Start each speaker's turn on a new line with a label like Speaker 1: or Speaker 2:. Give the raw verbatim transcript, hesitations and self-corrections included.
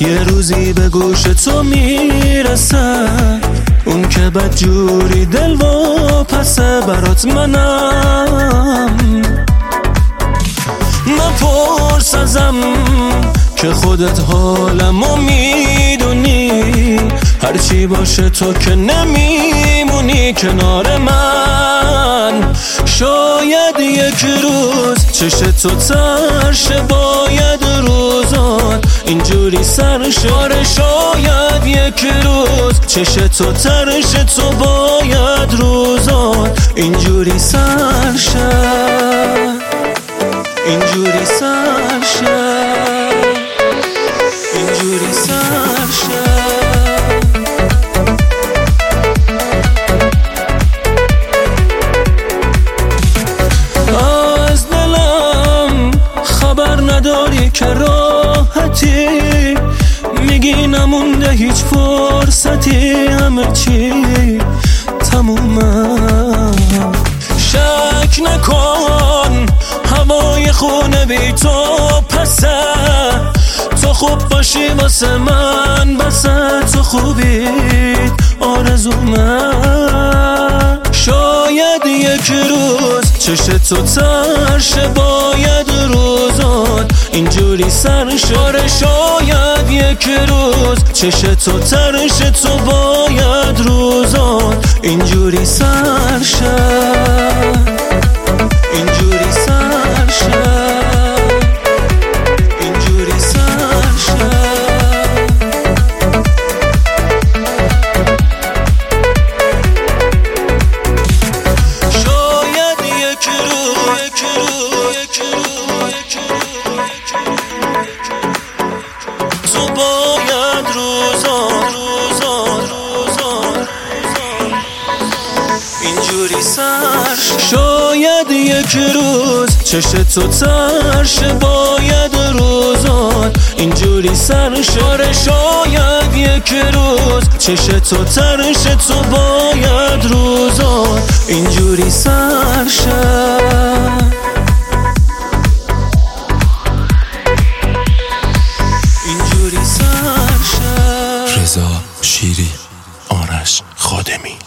Speaker 1: یه روزی به گوش تو میرسه، اون که بدجوری دل و پسه برات منم. نپرس ازم که خودت حالمو میدونی، هرچی باشه تو که نمیمونی کنار من. شاید یک روز چشت تو ترشه، باید روزان اینجوری سرشه. آره شاید یک روز چشت تو ترشه، تو باید روزان اینجوری سرشه، اینجوری سرشه، اینجوری سرشه. از دلم خبر نداری که راحتی، میگی نمونده هیچ فرصتی، همه چی تمومه. شک نکن هوای خونه بی تو پسه، تو خوب باشی واسه من بسه، تو خوبیت آرزومه. شاید یک روز چشت تو ترشه، باید روزات اینجوری سرشه. آره شاید یک روز چشت تو ترشه، تو باید روزات اینجوری سرشه، اینجوری سرشه، اینجوری سرشه. شاید یک روز یک روز یک روز یک روز تو باید روزان روزان روزان اینجوری سرشه. شاید یک روز چشت تو ترشه، باید روزان اینجوری سرشه. آره شاید یک روز چشت تو ترشه، تو باید روزان اینجوری سرشه، اینجوری سرشه.
Speaker 2: رضا شیری، آرش خادمی.